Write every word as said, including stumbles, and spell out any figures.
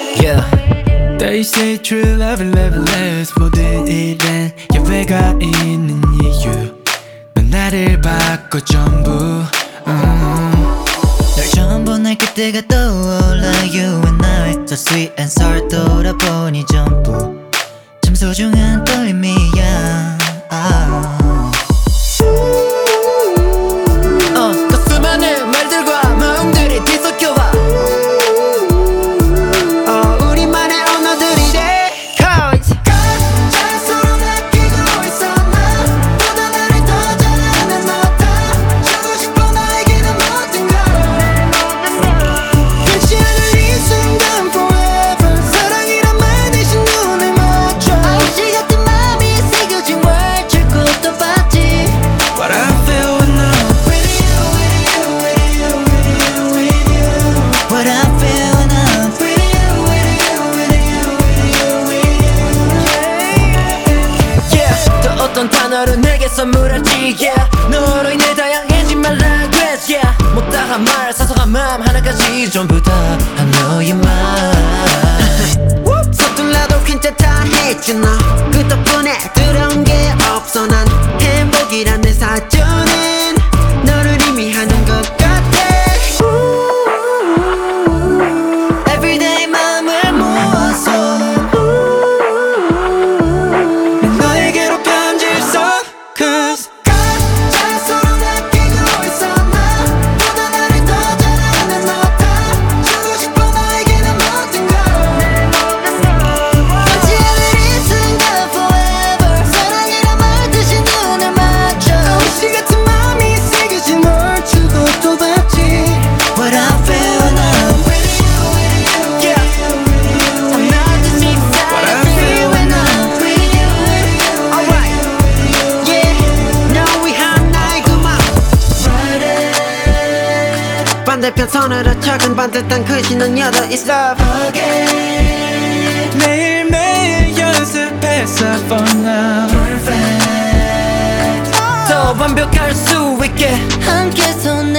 Yeah. They say true love loveless 모든 일엔 예외가 있는 이유 넌 나를 바꿔 전부 uh. 널 처음 본 날 그때가 떠올라 You and I So sweet and sour 돌아보니 전부 참 소중한 떨림이야 아. 어, 그 수많은 말들과 마음들이 뒤섞여와 어, 우리만의 언어들이 돼 Cause 각자 서로 느끼고 있어 나보다 나를 더 잘하는 너다 주고 싶어 나에게는 모든 걸 끝이 않을 이 순간 forever 사랑이란 말 대신 눈을 맞춰 아이씨 같은 맘이 새겨진 월 줄것도 봤지 What I feel when I'm with you, with you, with you, with you, with you What I feel when I'm With you, with you, with you, with you, with you Yeah 또 어떤 단어를 내게 선물할지 Yeah 너로 인해 다양해진 my language Yeah 못다한 말 사소한 마음 하나까지 전부 다 한 너의 말 서툴러도 괜찮다 했지 너 그 덕분에 두려운 게 없어 난 행복이란 내 사전엔 너를 의미하는 것 같아 Everyday 마음을 모아서 너에게로 편지를 써 Cause 각자 서로 느끼고 있어 나보다 나를 더 잘하는 너다 주고 싶어 나에게는 모든 걸 끝이 않을 이 순간 forever 사랑이란 말 대신 눈을 맞춰 아이씨 같은 맘이 새겨진 널 주고 또 봤지 What I feel when I'm with you, with you, yeah. I'm not just excited What I feel when I'm with you, with you, alright, yeah. Now we 하나의 그 맘. 반대편 손으로 적은 반듯한 글씨는 여덟 It's love again. 매일매일 연습했어 for now 더 완벽할 수 있게 함께 손